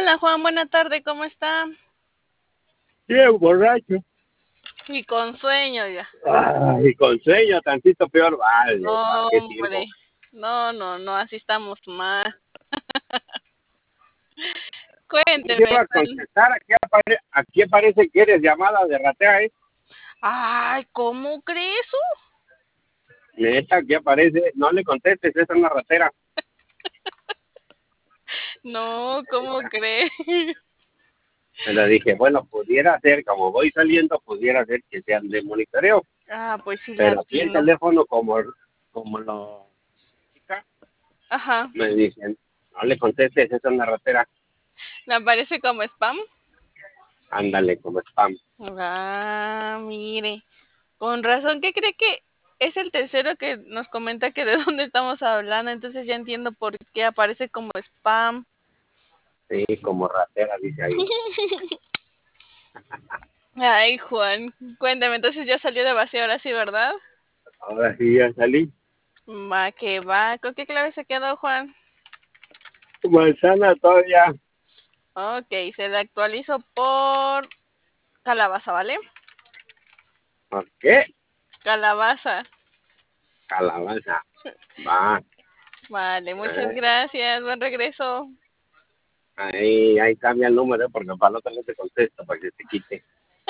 Hola Juan, buena tarde, ¿cómo está? Bien borracho. Y con sueño ya. Ay, con sueño, tantito peor, vale, ¿para qué Hombre, sirvo? no, así estamos mal. Te Cuénteme. iba a contestar, aquí aparece que eres llamada de ratea, ¿eh? Ay, ¿cómo crees? Neta, aquí aparece, no le contestes, esa es una ratera. No, ¿cómo crees? Me lo dije, bueno, pudiera ser, como voy saliendo, pudiera ser que sean de monitoreo, Ah, pues sí, pero aquí el latino. teléfono, como lo chica, Ajá, me dicen, no le contestes, esa es una ratera, ¿le aparece como spam? ándale, como spam. Ah, mire. Con razón, ¿qué cree que es el tercero que nos comenta que de dónde estamos hablando? Entonces ya entiendo por qué aparece como spam. Sí, como ratera, dice ahí. Ay, Juan, cuéntame, entonces ya salió de vacío ahora sí, ¿verdad? Ahora sí ya salí. Va que va. ¿Con qué clave se quedó, Juan? Manzana todavía. Ok, se le actualizo por calabaza, ¿vale? ¿Por qué? Calabaza. Calabaza. Va. Vale, muchas eh, gracias. Buen regreso. ahí cambia el número porque para no tener te contesto para que se quite.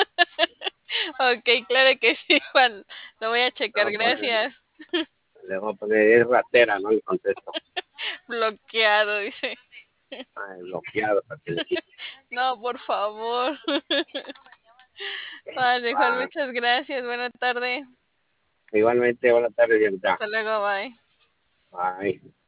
Ok, claro que sí, Juan. Lo voy a Le checar. voy a poner, Gracias. es ratera, no le contesto. Bloqueado, dice. Bloqueado para que le quite. No, por favor. Vale, Juan, Va. muchas gracias. Buena tarde. Igualmente, buenas tardes, Dianita. Hasta luego, bye. Bye.